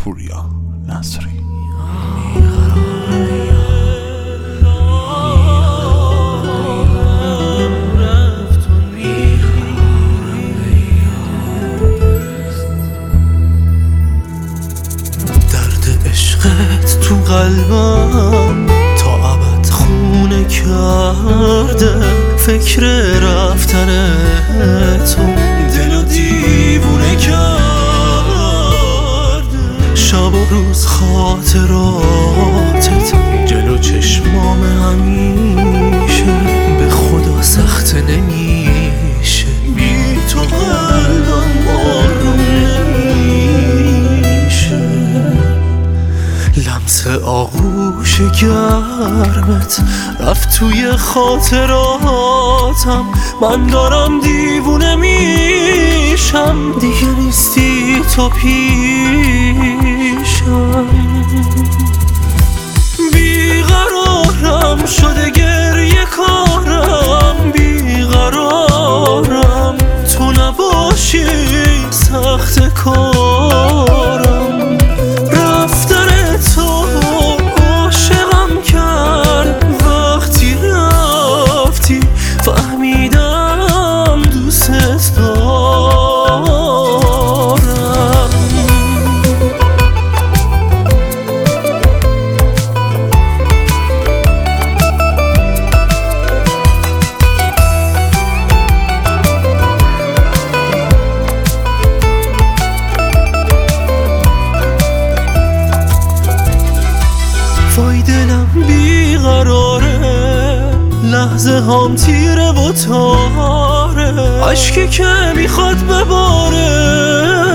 پوریا نصری. درد عشقت تو قلبم تا ابد خونه کرده، فکر رفتن تو دلو دیوونه کرده. شب و روز خاطراتت جلو چشمام همیشه، به خدا سخت نمیشه، بی تو قلبم آروم نمیشه. لمس آغوش گرمت رفت توی خاطراتم، من دارم دیوونه میشم، دیگه نیستی تو پیشم. بیقرارم شده گریه کارم، بیقرارم تو نباشی سخت کارم. رفتن تو عاشقم کرد، وقتی رفتی فهمیدم دوست دارم. وای دلم بیقراره، لحظه هم تیره و تاره، عشقی که میخواد بباره.